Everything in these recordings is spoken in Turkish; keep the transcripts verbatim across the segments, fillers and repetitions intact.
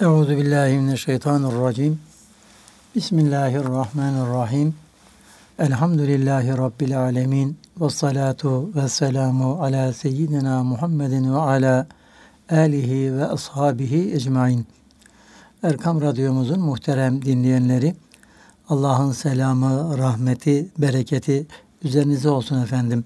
Euzu billahi mineşşeytanirracim. Bismillahirrahmanirrahim. Elhamdülillahi rabbil alamin. Ves salatu vesselamu ala seyyidina Muhammedin ve ala alihi ve ashabihi ecmaîn. Erkam Radyomuzun muhterem dinleyenleri, Allah'ın selamı, rahmeti, bereketi üzerinize olsun efendim.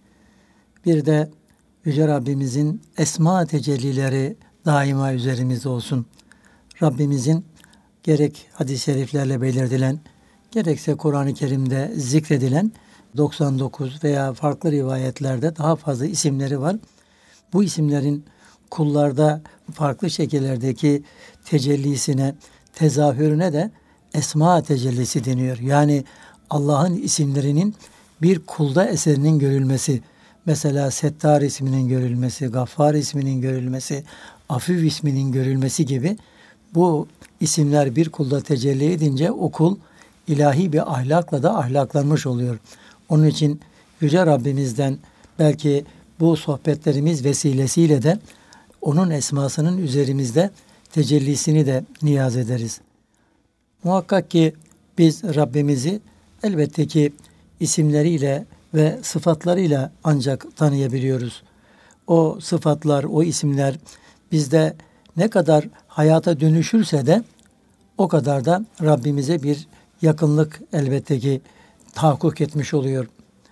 Bir de Yüce Rabbimizin esma tecellileri daima üzerimizde olsun. Rabbimizin gerek hadis-i şeriflerle belirtilen, gerekse Kur'an-ı Kerim'de zikredilen doksan dokuz veya farklı rivayetlerde daha fazla isimleri var. Bu isimlerin kullarda farklı şekillerdeki tecellisine, tezahürüne de esma tecellisi deniyor. Yani Allah'ın isimlerinin bir kulda eserinin görülmesi. Mesela Settar isminin görülmesi, Gaffar isminin görülmesi, Afüv isminin görülmesi gibi bu isimler bir kulda tecelli edince o kul ilahi bir ahlakla da ahlaklanmış oluyor. Onun için Yüce Rabbimizden belki bu sohbetlerimiz vesilesiyle de onun esmasının üzerimizde tecellisini de niyaz ederiz. Muhakkak ki biz Rabbimizi elbette ki isimleriyle ve sıfatlarıyla ancak tanıyabiliyoruz. O sıfatlar, o isimler bizde ne kadar hayata dönüşürse de o kadar da Rabbimize bir yakınlık elbette ki tahakkuk etmiş oluyor.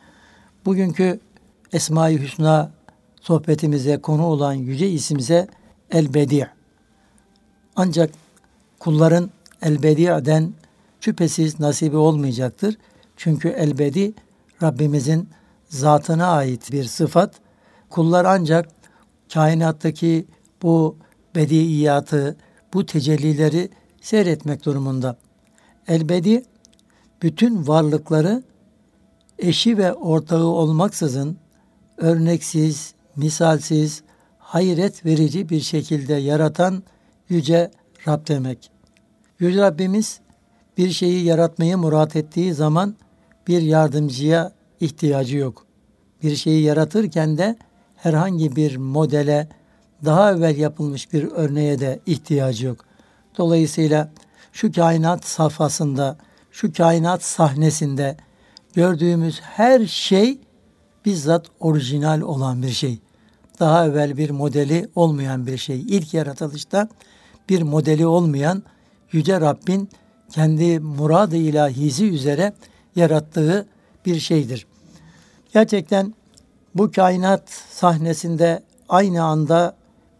Bugünkü Esma-i Hüsna sohbetimize konu olan yüce isimize El-Bedi'. Ancak kulların El-Bedi'den şüphesiz nasibi olmayacaktır. Çünkü El-Bedi' Rabbimizin zatına ait bir sıfat. Kullar ancak kainattaki bu bediiyatı, bu tecellileri seyretmek durumunda. El-Bedi' bütün varlıkları eşi ve ortağı olmaksızın örneksiz, misalsiz, hayret verici bir şekilde yaratan Yüce Rab demek. Yüce Rabbimiz bir şeyi yaratmayı murat ettiği zaman bir yardımcıya ihtiyacı yok. Bir şeyi yaratırken de herhangi bir modele, daha evvel yapılmış bir örneğe de ihtiyacı yok. Dolayısıyla şu kainat safhasında, şu kainat sahnesinde gördüğümüz her şey bizzat orijinal olan bir şey. Daha evvel bir modeli olmayan bir şey. İlk yaratılışta bir modeli olmayan Yüce Rabbin kendi murad-ı ilahisi üzere yarattığı bir şeydir. Gerçekten bu kainat sahnesinde aynı anda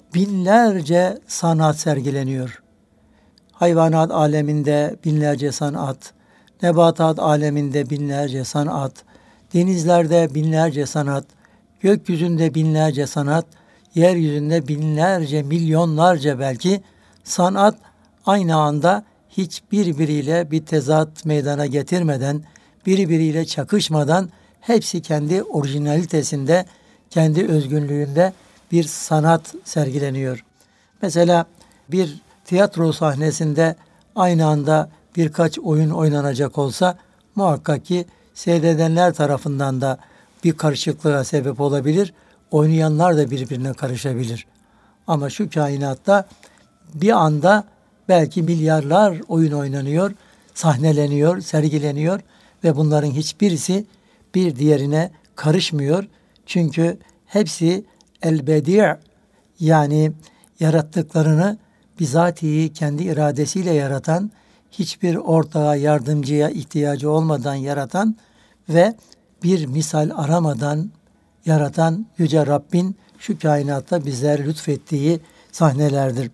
binlerce sanat sergileniyor. Hayvanat aleminde binlerce sanat, nebatat aleminde binlerce sanat, denizlerde binlerce sanat, gökyüzünde binlerce sanat, yeryüzünde binlerce, milyonlarca belki sanat aynı anda hiçbirbiriyle bir tezat meydana getirmeden, birbiriyle çakışmadan hepsi kendi orijinalitesinde, kendi özgünlüğünde bir sanat sergileniyor. Mesela bir tiyatro sahnesinde aynı anda birkaç oyun oynanacak olsa muhakkak ki seyredenler tarafından da bir karışıklığa sebep olabilir. Oynayanlar da birbirine karışabilir. Ama şu kainatta bir anda belki milyarlar oyun oynanıyor, sahneleniyor, sergileniyor ve bunların hiçbirisi bir diğerine karışmıyor. Çünkü hepsi El-Bedi' yani yarattıklarını bizatihi kendi iradesiyle yaratan, hiçbir ortağa, yardımcıya ihtiyacı olmadan yaratan ve bir misal aramadan yaratan Yüce Rabbin şu kainatta bizlere lütfettiği sahnelerdir.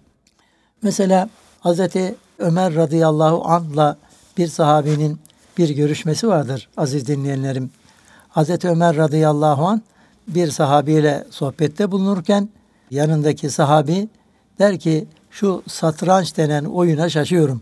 Mesela Hazreti Ömer radıyallahu anh'la bir sahabenin bir görüşmesi vardır aziz dinleyenlerim. Hazreti Ömer radıyallahu anh bir sahabiyle sohbette bulunurken yanındaki sahabi der ki şu satranç denen oyuna şaşıyorum.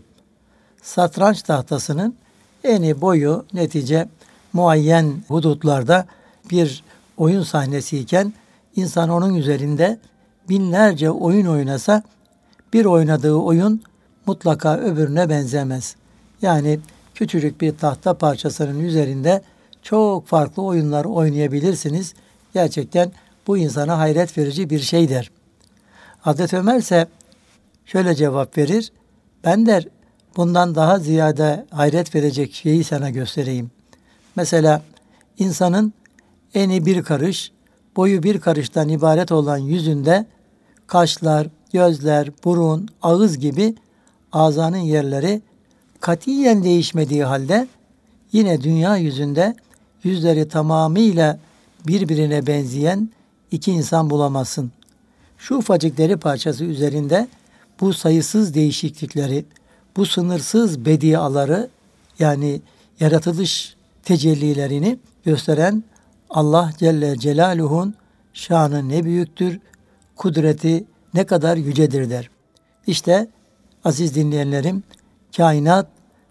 Satranç tahtasının eni boyu netice muayyen hudutlarda bir oyun sahnesiyken insan onun üzerinde binlerce oyun oynasa bir oynadığı oyun mutlaka öbürüne benzemez. Yani küçücük bir tahta parçasının üzerinde çok farklı oyunlar oynayabilirsiniz. Gerçekten bu insana hayret verici bir şeydir. Hazreti Ömer ise şöyle cevap verir. Ben der bundan daha ziyade hayret verecek şeyi sana göstereyim. Mesela insanın eni bir karış, boyu bir karıştan ibaret olan yüzünde kaşlar, gözler, burun, ağız gibi azanın yerleri katiyen değişmediği halde yine dünya yüzünde yüzleri tamamıyla birbirine benzeyen iki insan bulamazsın. Şu ufacık deri parçası üzerinde bu sayısız değişiklikleri, bu sınırsız bediaları yani yaratılış tecellilerini gösteren Allah Celle Celaluhu'nun şanı ne büyüktür, kudreti ne kadar yücedir der. İşte aziz dinleyenlerim, kainat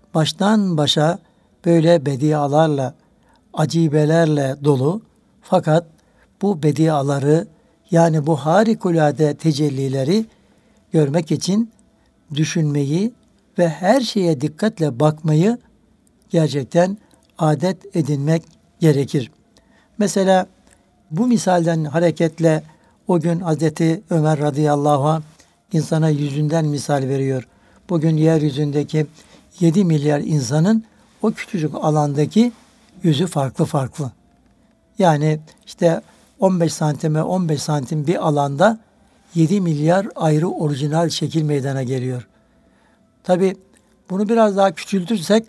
baştan başa böyle bedialarla, acibelerle dolu. Fakat bu bediaları yani bu harikulade tecellileri görmek için düşünmeyi ve her şeye dikkatle bakmayı gerçekten adet edinmek gerekir. Mesela bu misalden hareketle o gün Hazreti Ömer radıyallahu anh insana yüzünden misal veriyor. Bugün yeryüzündeki yedi milyar insanın o küçücük alandaki yüzü farklı farklı. Yani işte on beş santime on beş santim bir alanda yedi milyar ayrı orijinal şekil meydana geliyor. Tabi bunu biraz daha küçültürsek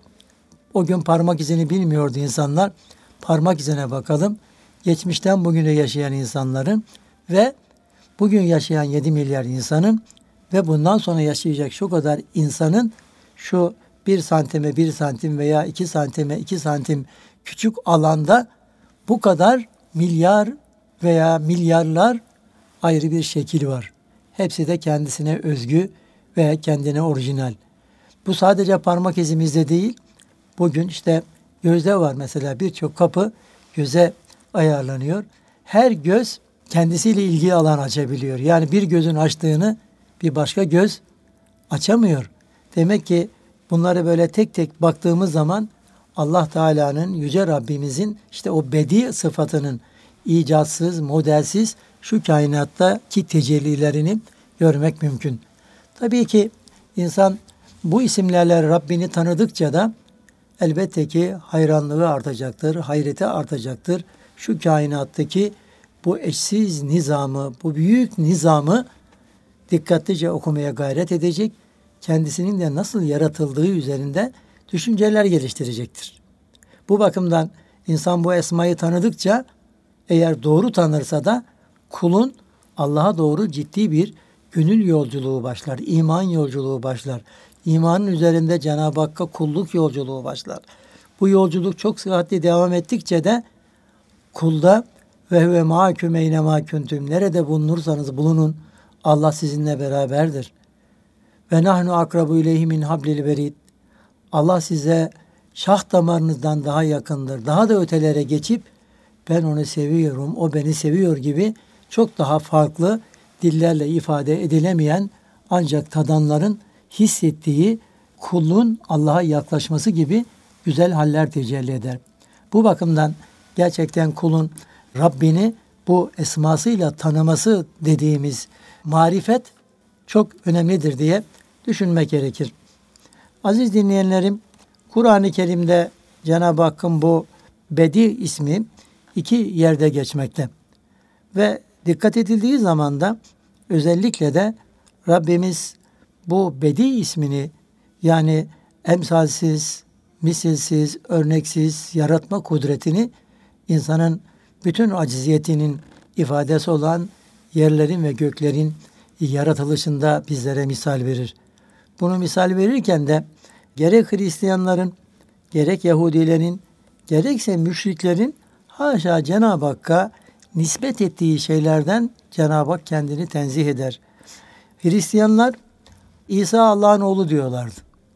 o gün parmak izini bilmiyordu insanlar. Parmak izine bakalım. Geçmişten bugüne yaşayan insanların ve bugün yaşayan yedi milyar insanın ve bundan sonra yaşayacak şu kadar insanın şu bir santime bir santim veya iki santime iki santim küçük alanda bu kadar milyar veya milyarlar ayrı bir şekil var. Hepsi de kendisine özgü ve kendine orijinal. Bu sadece parmak izimizde değil. Bugün işte gözde var mesela birçok kapı göze ayarlanıyor. Her göz kendisiyle ilgili alan açabiliyor. Yani bir gözün açtığını bir başka göz açamıyor. Demek ki bunları böyle tek tek baktığımız zaman Allah Teala'nın, Yüce Rabbimizin işte o bedi sıfatının icatsız, modelsiz şu kainattaki tecellilerini görmek mümkün. Tabii ki insan bu isimlerle Rabbini tanıdıkça da elbette ki hayranlığı artacaktır, hayreti artacaktır. Şu kainattaki bu eşsiz nizamı, bu büyük nizamı dikkatlice okumaya gayret edecek, kendisinin de nasıl yaratıldığı üzerinde düşünceler geliştirecektir. Bu bakımdan insan bu esmayı tanıdıkça eğer doğru tanırsa da kulun Allah'a doğru ciddi bir gönül yolculuğu başlar, iman yolculuğu başlar. İmanın üzerinde Cenab-ı Hakk'a kulluk yolculuğu başlar. Bu yolculuk çok sıhhatli devam ettikçe de kulda ve ve mâküm eyne mâ kuntum nerede bulunursanız bulunun Allah sizinle beraberdir. Ve nahnu akrabu ileyhi min hablil verid. Allah size şah damarınızdan daha yakındır. Daha da ötelere geçip ben onu seviyorum, o beni seviyor gibi çok daha farklı dillerle ifade edilemeyen ancak tadanların hissettiği kulun Allah'a yaklaşması gibi güzel haller tecelli eder. Bu bakımdan gerçekten kulun Rabbini bu esmasıyla tanıması dediğimiz marifet çok önemlidir diye düşünmek gerekir. Aziz dinleyenlerim, Kur'an-ı Kerim'de Cenab-ı Hakk'ın bu Bedi ismi iki yerde geçmekte. Ve dikkat edildiği zaman da özellikle de Rabbimiz bu Bedi ismini yani emsalsiz, misilsiz, örneksiz yaratma kudretini insanın bütün aciziyetinin ifadesi olan yerlerin ve göklerin yaratılışında bizlere misal verir. Bunu misal verirken de gerek Hristiyanların, gerek Yahudilerin, gerekse müşriklerin haşa Cenab-ı Hakk'a nispet ettiği şeylerden Cenab-ı Hak kendini tenzih eder. Hristiyanlar İsa Allah'ın oğlu diyorlardı.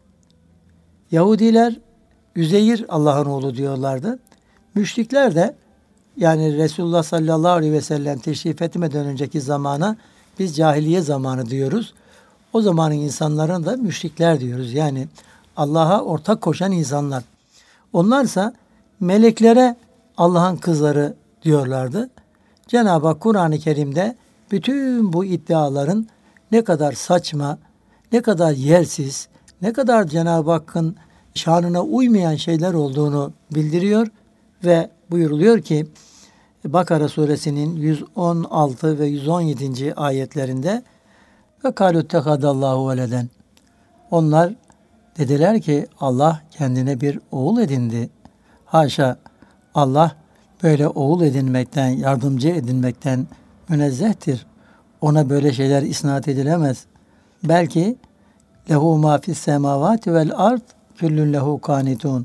Yahudiler Üzeyir Allah'ın oğlu diyorlardı. Müşrikler de yani Resulullah sallallahu aleyhi ve sellem teşrif etmeden önceki zamana biz cahiliye zamanı diyoruz. O zamanın insanların da müşrikler diyoruz. Yani Allah'a ortak koşan insanlar. Onlarsa meleklere Allah'ın kızları diyorlardı. Cenab-ı Hak Kur'an-ı Kerim'de bütün bu iddiaların ne kadar saçma, ne kadar yersiz, ne kadar Cenab-ı Hakk'ın şanına uymayan şeyler olduğunu bildiriyor ve buyuruluyor ki Bakara suresinin yüz on altı ve yüz on yedinci ayetlerinde ve kâlû tehadallahu veleden. Onlar dediler ki Allah kendine bir oğul edindi. Haşa, Allah böyle oğul edinmekten, yardımcı edinmekten münezzehtir. Ona böyle şeyler isnat edilemez. Belki lehu ma fis semavati vel ard küllün lehu kanitun.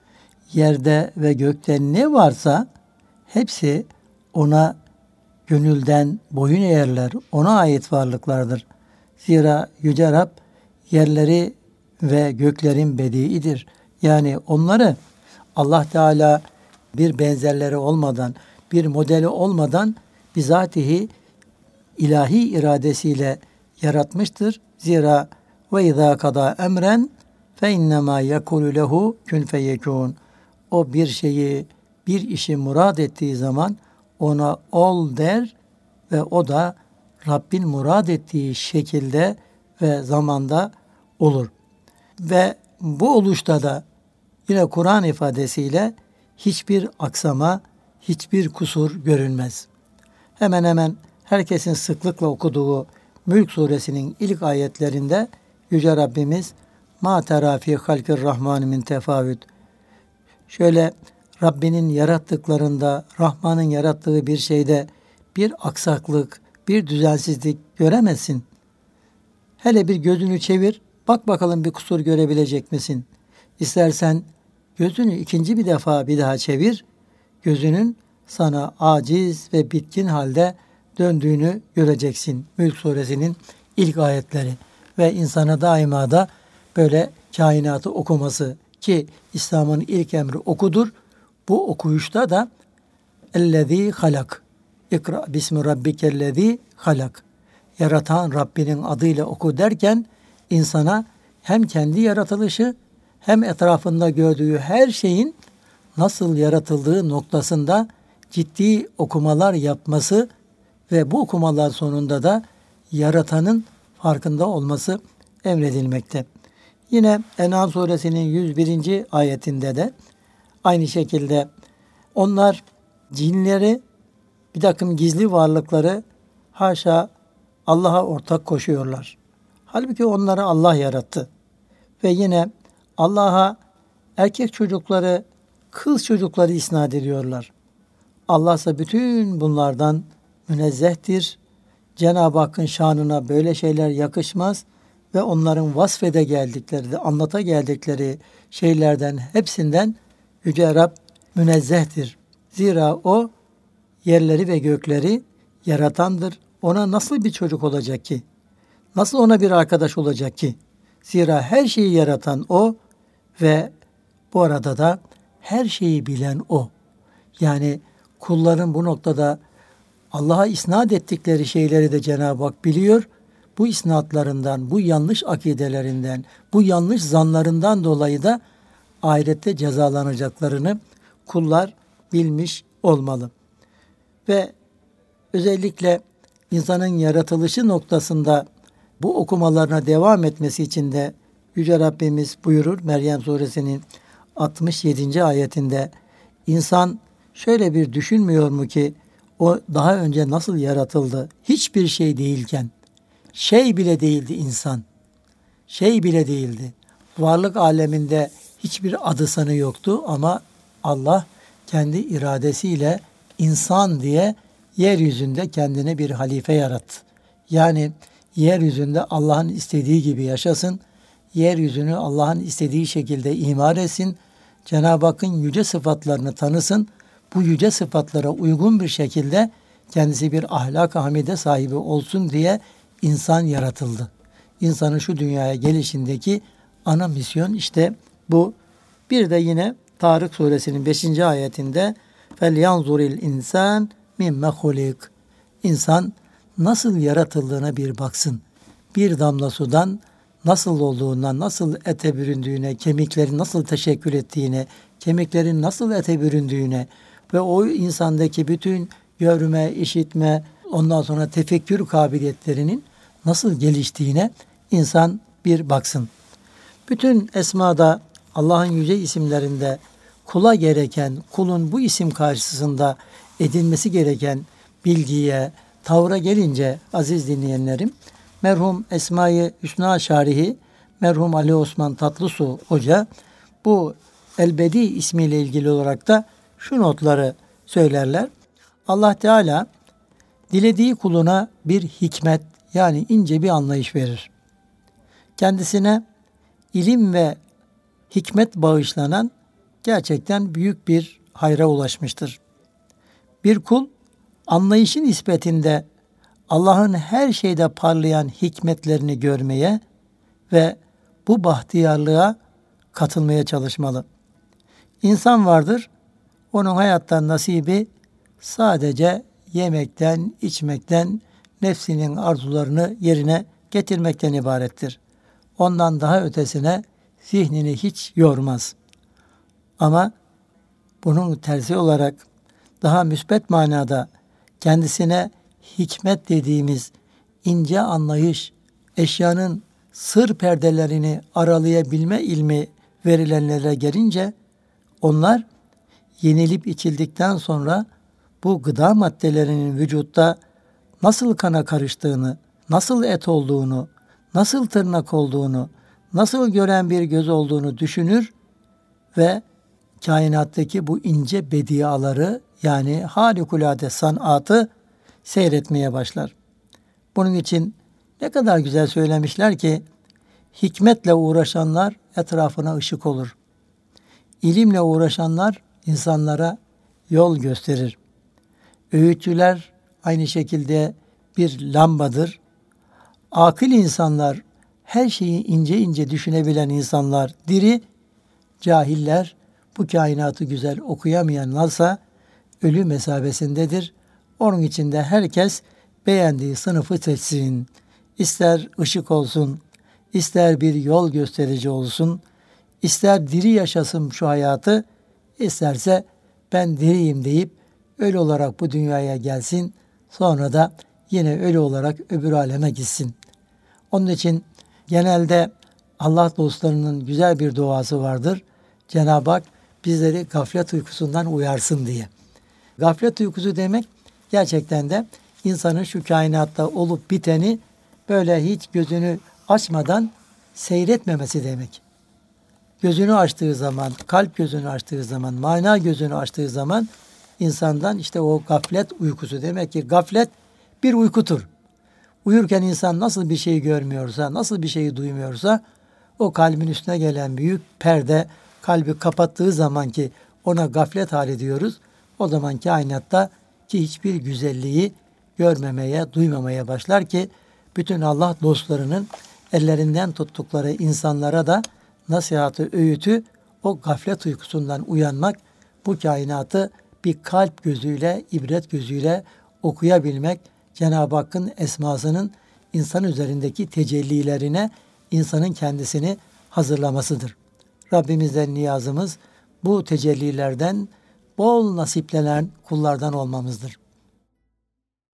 Yerde ve gökte ne varsa hepsi ona gönülden boyun eğerler. Ona ait varlıklardır. Zira Yüce Rab yerleri ve göklerin bediidir. Yani onları Allah Teala bir benzerleri olmadan, bir modeli olmadan bizatihi ilahi iradesiyle yaratmıştır. Zira ve izâ kadâ emren fe innemâ yekûlü lehu kün feyekûn. O bir şeyi, bir işi murad ettiği zaman ona ol der ve o da Rabbin murad ettiği şekilde ve zamanda olur. Ve bu oluşta da yine Kur'an ifadesiyle hiçbir aksama, hiçbir kusur görülmez. Hemen hemen herkesin sıklıkla okuduğu Mülk suresinin ilk ayetlerinde Yüce Rabbimiz ma terâ fî halkir rahmân min tefâvüt. Şöyle Rabbinin yarattıklarında, Rahman'ın yarattığı bir şeyde bir aksaklık, bir düzensizlik göremezsin. Hele bir gözünü çevir, bak bakalım bir kusur görebilecek misin? İstersen gözünü ikinci bir defa bir daha çevir, gözünün sana aciz ve bitkin halde döndüğünü göreceksin. Mülk suresinin ilk ayetleri ve insana daima da böyle kainatı okuması ki İslam'ın ilk emri okudur. Bu okuyuşta da ellezî halak. İkra bismi rabbikellezî halak. Yaratan Rabbinin adıyla oku derken insana hem kendi yaratılışı hem etrafında gördüğü her şeyin nasıl yaratıldığı noktasında ciddi okumalar yapması ve bu okumalar sonunda da yaratanın farkında olması emredilmekte. Yine En'am suresinin yüz birinci ayetinde de aynı şekilde onlar cinleri, bir takım gizli varlıkları haşa Allah'a ortak koşuyorlar. Halbuki onları Allah yarattı. Ve yine Allah'a erkek çocukları, kız çocukları isnat ediyorlar. Allah ise bütün bunlardan münezzehtir. Cenab-ı Hakk'ın şanına böyle şeyler yakışmaz ve onların vasfede geldikleri, anlata geldikleri şeylerden hepsinden Yüce Rab münezzehtir. Zira o yerleri ve gökleri yaratandır. Ona nasıl bir çocuk olacak ki? Nasıl ona bir arkadaş olacak ki? Zira her şeyi yaratan o ve bu arada da her şeyi bilen o. Yani kulların bu noktada Allah'a isnat ettikleri şeyleri de Cenab-ı Hak biliyor. Bu isnatlarından, bu yanlış akidelerinden, bu yanlış zanlarından dolayı da ahirette cezalanacaklarını kullar bilmiş olmalı. Ve özellikle insanın yaratılışı noktasında bu okumalarına devam etmesi için de Yüce Rabbimiz buyurur Meryem suresinin altmış yedinci ayetinde, insan şöyle bir düşünmüyor mu ki o daha önce nasıl yaratıldı? Hiçbir şey değilken, şey bile değildi insan, şey bile değildi. Varlık aleminde hiçbir adı sanı yoktu ama Allah kendi iradesiyle insan diye yeryüzünde kendine bir halife yarattı. Yani yeryüzünde Allah'ın istediği gibi yaşasın, yeryüzünü Allah'ın istediği şekilde imar etsin, Cenab-ı Hakk'ın yüce sıfatlarını tanısın, bu yüce sıfatlara uygun bir şekilde kendisi bir ahlak-ı hamide sahibi olsun diye insan yaratıldı. İnsanın şu dünyaya gelişindeki ana misyon işte bu. Bir de yine Tarık suresinin beşinci ayetinde فَلْيَنْظُرِ الْاِنْسَانِ مِمَّ خُلِقٍ. İnsan nasıl yaratıldığına bir baksın. Bir damla sudan nasıl olduğundan, nasıl ete büründüğüne, kemiklerin nasıl teşekkül ettiğine, kemiklerin nasıl ete büründüğüne ve o insandaki bütün görme, işitme, ondan sonra tefekkür kabiliyetlerinin nasıl geliştiğine insan bir baksın. Bütün esmada, Allah'ın yüce isimlerinde kula gereken, kulun bu isim karşısında edinmesi gereken bilgiye, tavra gelince aziz dinleyenlerim, merhum Esma-i Hüsna Şarihi, merhum Ali Osman Tatlısu Hoca bu El-Bedi ismiyle ilgili olarak da şu notları söylerler. Allah Teala dilediği kuluna bir hikmet, yani ince bir anlayış verir. Kendisine ilim ve hikmet bağışlanan gerçekten büyük bir hayra ulaşmıştır. Bir kul anlayışın nispetinde Allah'ın her şeyde parlayan hikmetlerini görmeye ve bu bahtiyarlığa katılmaya çalışmalı. İnsan vardır, onun hayattan nasibi sadece yemekten, içmekten, nefsinin arzularını yerine getirmekten ibarettir. Ondan daha ötesine zihnini hiç yormaz. Ama bunun tersi olarak daha müsbet manada kendisine hikmet dediğimiz ince anlayış, eşyanın sır perdelerini aralayabilme ilmi verilenlere gelince onlar yenilip içildikten sonra bu gıda maddelerinin vücutta nasıl kana karıştığını, nasıl et olduğunu, nasıl tırnak olduğunu, nasıl gören bir göz olduğunu düşünür ve kainattaki bu ince bediaları, yani harikulade sanatı seyretmeye başlar. Bunun için ne kadar güzel söylemişler ki, hikmetle uğraşanlar etrafına ışık olur. İlimle uğraşanlar insanlara yol gösterir. Öğütçüler aynı şekilde bir lambadır. Akıl insanlar, her şeyi ince ince düşünebilen insanlar diri, cahiller bu kainatı güzel okuyamayanlarsa ölü mesabesindedir. Onun için de herkes beğendiği sınıfı seçsin. İster ışık olsun, ister bir yol gösterici olsun, ister diri yaşasın şu hayatı, isterse ben diriyim deyip ölü olarak bu dünyaya gelsin, sonra da yine ölü olarak öbür aleme gitsin. Onun için genelde Allah dostlarının güzel bir duası vardır. Cenab-ı Hak bizleri gaflet uykusundan uyarsın diye. Gaflet uykusu demek gerçekten de insanın şu kainatta olup biteni böyle hiç gözünü açmadan seyretmemesi demek. Gözünü açtığı zaman, kalp gözünü açtığı zaman, mana gözünü açtığı zaman insandan işte o gaflet uykusu. Demek ki gaflet bir uykudur. Uyurken insan nasıl bir şey görmüyorsa, nasıl bir şeyi duymuyorsa, o kalbin üstüne gelen büyük perde kalbi kapattığı zaman ki ona gaflet hali diyoruz. O zaman kainatta ki hiçbir güzelliği görmemeye, duymamaya başlar ki bütün Allah dostlarının ellerinden tuttukları insanlara da nasihatı, öğütü o gaflet uykusundan uyanmak, bu kainatı bir kalp gözüyle, ibret gözüyle okuyabilmek, Cenab-ı Hakk'ın esmasının insan üzerindeki tecellilerine insanın kendisini hazırlamasıdır. Rabbimizden niyazımız bu tecellilerden bol nasiplenen kullardan olmamızdır.